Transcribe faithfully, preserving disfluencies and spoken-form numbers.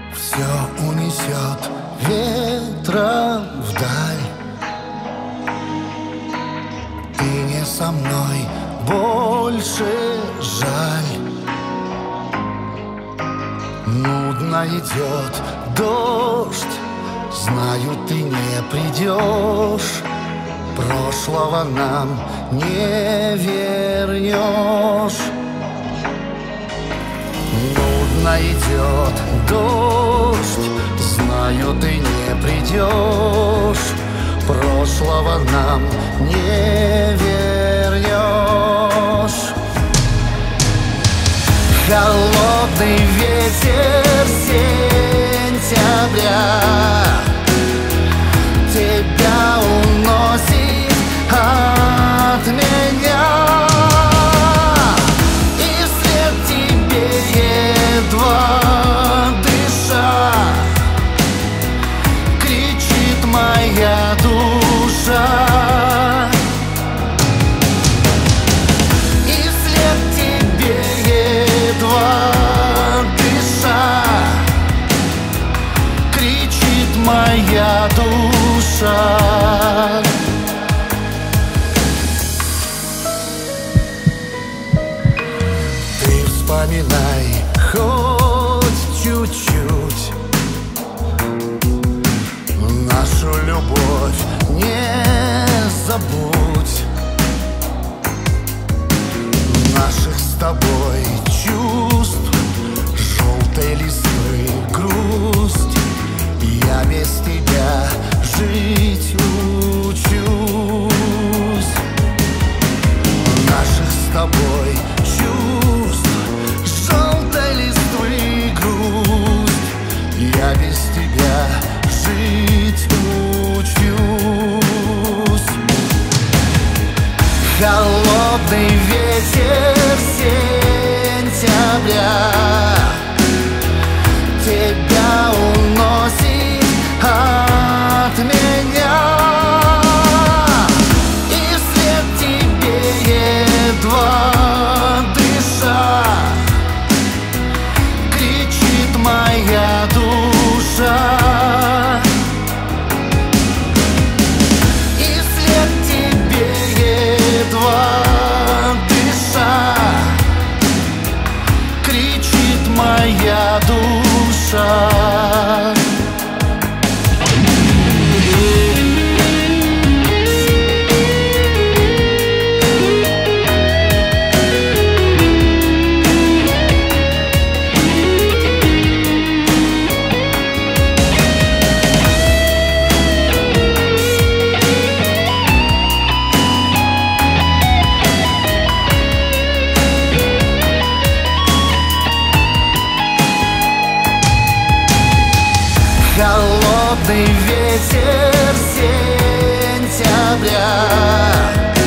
Все унесет ветром вдаль. Ты не со мной, больше жаль. Нудно идет дождь, знаю, ты не придешь. Прошлого нам не вернешь. Нудно идет дождь, знаю, ты не придешь. Прошлого нам не вернешь. Холодный ветер сентября тебя уносит от меня, и вслед тебе едва дыша кричит моя душа. И вслед тебе едва дыша кричит моя душа. Ты вспоминай хоть чуть-чуть нашу любовь, не забудь наших с тобой чувств, желтой листвы грусть. Я без тебя жить учусь. Наших с тобой чувств, желтой листвы грусть. Я без тебя жить учусь. Холодный ветер сентября тебя уносит от меня, и вслед тебе едва дыша кричит моя душа. И вслед тебе едва дыша кричит моя душа. Холодный ветер сентября